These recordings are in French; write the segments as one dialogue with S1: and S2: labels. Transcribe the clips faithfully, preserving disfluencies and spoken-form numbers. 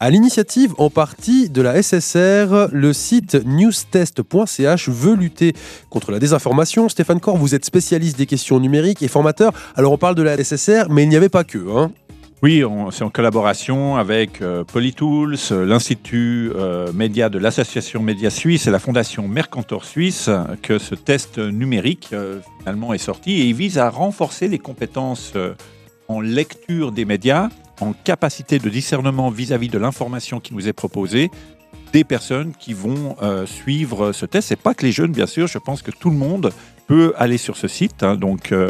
S1: À l'initiative en partie de la S S R, le site newstest point c h veut lutter contre la désinformation. Stéphane Corr, vous êtes spécialiste des questions numériques et formateur. Alors on parle de la S S R, mais il n'y avait pas que. Hein.
S2: Oui, on, c'est en collaboration avec euh, Polytools, euh, l'Institut euh, Média de l'Association Média Suisse et la Fondation Mercator Suisse que ce test numérique euh, finalement est sorti et il vise à renforcer les compétences euh, en lecture des médias, en capacité de discernement vis-à-vis de l'information qui nous est proposée des personnes qui vont euh, suivre ce test. C'est pas que les jeunes, bien sûr, je pense que tout le monde peut aller sur ce site, hein, donc euh,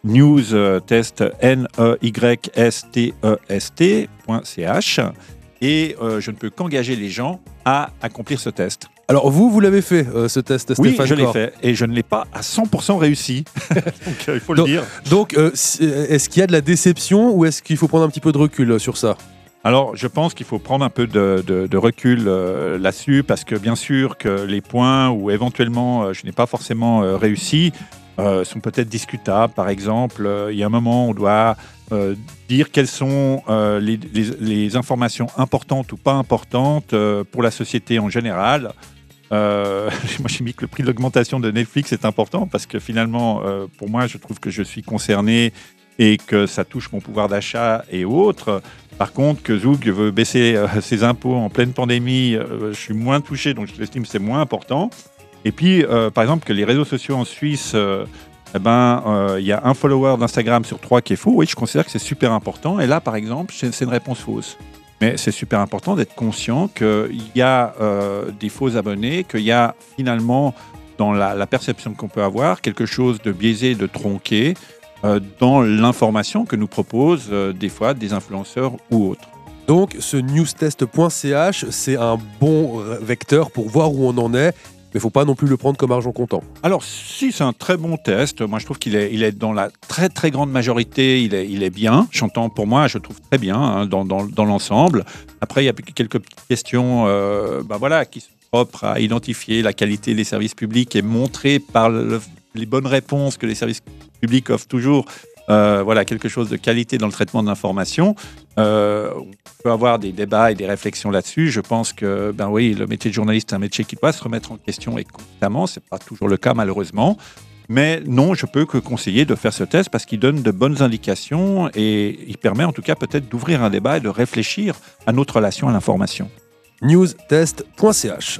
S2: newstest, N E Y S T E S T point C H et euh, je ne peux qu'engager les gens à accomplir ce test.
S1: Alors vous, vous l'avez fait, euh, ce test, Stéphane
S2: Oui, je l'ai
S1: Corr.
S2: fait et je ne l'ai pas à cent pour cent réussi. donc euh, il faut
S1: donc,
S2: le dire.
S1: Donc, euh, est-ce qu'il y a de la déception ou est-ce qu'il faut prendre un petit peu de recul sur ça ?
S2: Alors, je pense qu'il faut prendre un peu de, de, de recul euh, là-dessus parce que bien sûr que les points où éventuellement euh, je n'ai pas forcément euh, réussi euh, sont peut-être discutables. Par exemple, euh, il y a un moment où on doit euh, dire quelles sont euh, les, les, les informations importantes ou pas importantes euh, pour la société en général. Euh, moi, j'ai mis que le prix de l'augmentation de Netflix est important parce que finalement, euh, pour moi, je trouve que je suis concerné et que ça touche mon pouvoir d'achat et autres. Par contre, que Zoug veut baisser euh, ses impôts en pleine pandémie, euh, je suis moins touché, donc je l'estime que c'est moins important. Et puis, euh, par exemple, que les réseaux sociaux en Suisse, euh, eh ben, euh, il y a un follower d'Instagram sur trois qui est faux. Oui, je considère que c'est super important. Et là, par exemple, c'est, c'est une réponse fausse. Mais c'est super important d'être conscient qu'il y a euh, des faux abonnés, qu'il y a finalement, dans la, la perception qu'on peut avoir, quelque chose de biaisé, de tronqué, euh, dans l'information que nous proposent euh, des fois des influenceurs ou autres.
S1: Donc, ce newstest point c h, c'est un bon vecteur pour voir où on en est. Mais il ne faut pas non plus le prendre comme argent comptant.
S2: Alors, si c'est un très bon test, moi je trouve qu'il est, il est dans la très très grande majorité, il est, il est bien. J'entends pour moi, je trouve très bien hein, dans, dans, dans l'ensemble. Après, il y a quelques petites questions euh, ben voilà, qui sont propres à identifier la qualité des services publics et montrer par le, les bonnes réponses que les services publics offrent toujours. Euh, voilà, quelque chose de qualité dans le traitement de l'information. Euh, on peut avoir des débats et des réflexions là-dessus. Je pense que, ben oui, le métier de journaliste est un métier qui doit se remettre en question et constamment. C'est pas toujours le cas, malheureusement. Mais non, je peux que conseiller de faire ce test parce qu'il donne de bonnes indications et il permet en tout cas peut-être d'ouvrir un débat et de réfléchir à notre relation à l'information.
S1: newstest point c h